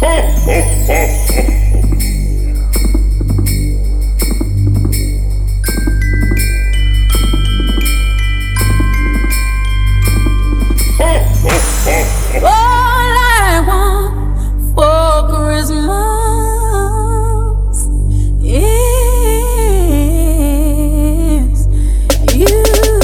All I want for Christmas is you.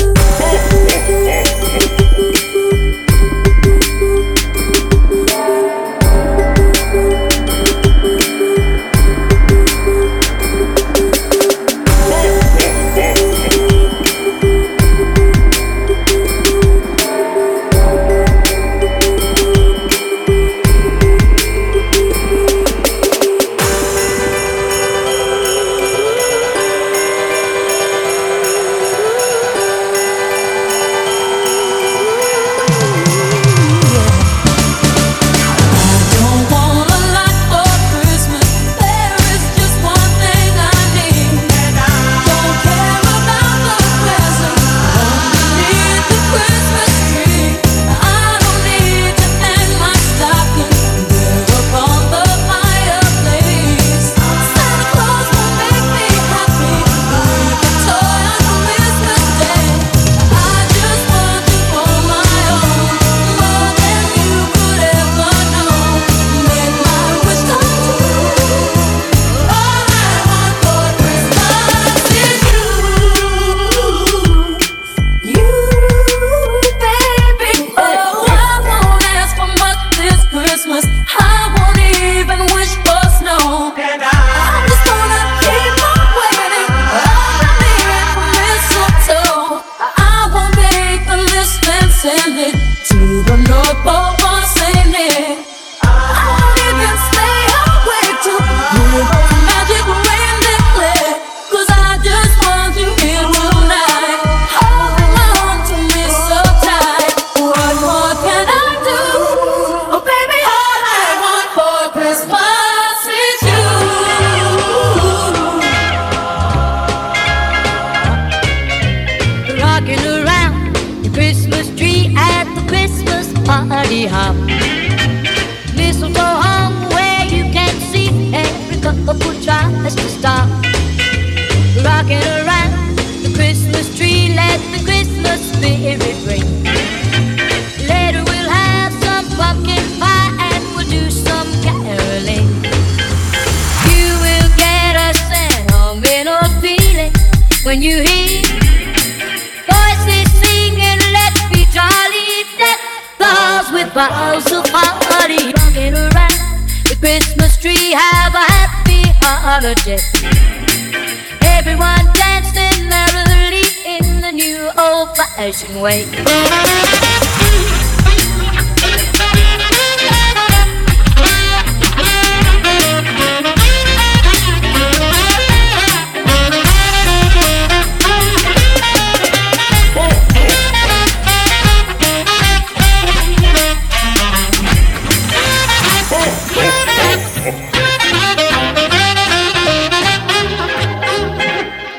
Party hop, mistletoe hung where you can see every couple tries to stop. Rocking around the Christmas tree, let the Christmas spirit ring. Later we'll have some pumpkin pie and we'll do some caroling. You will get a sentimental feeling when you hear voices singing, let's be jolly. Balls with boughs of holly, rocking around the Christmas tree. Have a happy holiday. Everyone dancing merrily in the new old-fashioned way.